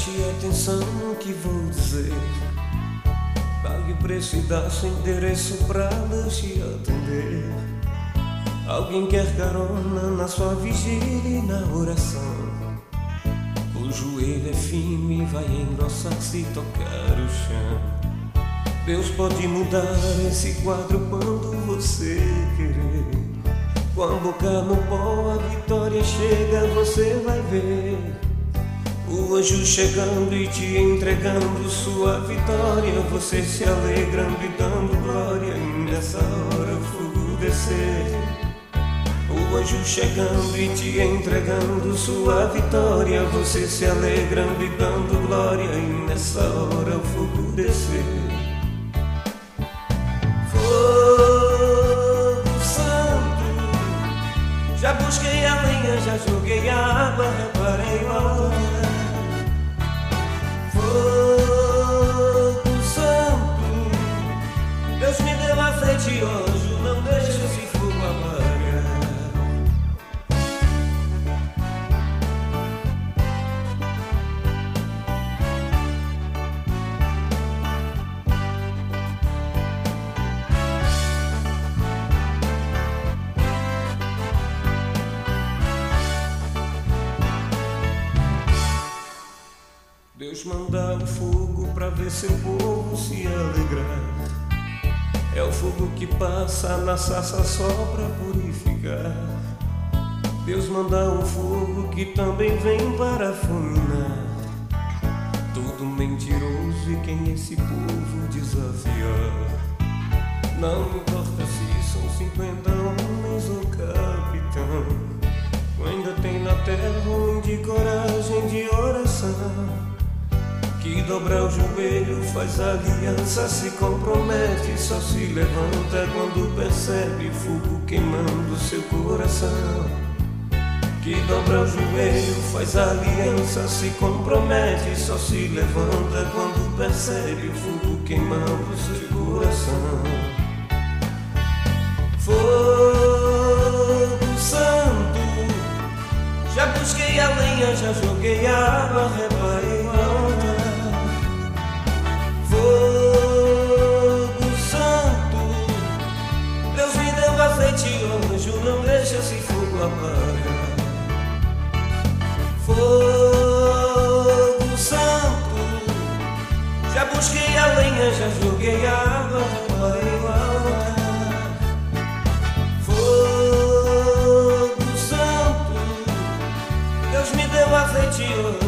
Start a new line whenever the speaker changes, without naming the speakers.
Preste atenção no que vou dizer. Pague o preço e dá-se endereço pra Deus te atender. Alguém quer carona na sua vigília e na oração. O joelho é firme e vai engrossar se tocar o chão. Deus pode mudar esse quadro quando você querer. Com a boca no pó a vitória chega, você vai ver. O anjo chegando e te entregando sua vitória. Você se alegrando e dando glória. E nessa hora o fogo descer. O anjo chegando e te entregando sua vitória. Você se alegrando e dando glória. E nessa hora o fogo descer. Fogo santo, já busquei a lenha, já joguei a água, reparei o altar. Fogo santo, Deus me deu azeite hoje, não deixa esse fogo apagar. Deus manda o fogo pra ver seu povo se alegrar. É o fogo que passa na sarça só pra purificar. Deus manda um fogo que também vem para fulminar todo mentiroso e quem esse povo desafiar. Não importa se são 50 homens ou capitão, ainda tem na terra homem de coragem, de oração, que dobra o joelho, faz aliança, se compromete, só se levanta quando percebe fogo queimando seu coração. Que dobra o joelho, faz aliança, se compromete, só se levanta quando percebe fogo queimando seu coração. Fogo santo, já busquei a lenha, já joguei a água, reparei o altar. Fogo santo, Deus me deu azeite, o anjo não deixa esse fogo apagar. Fogo santo, já busquei a lenha, já joguei a água, reparei o altar. Fogo santo, Deus me deu azeite,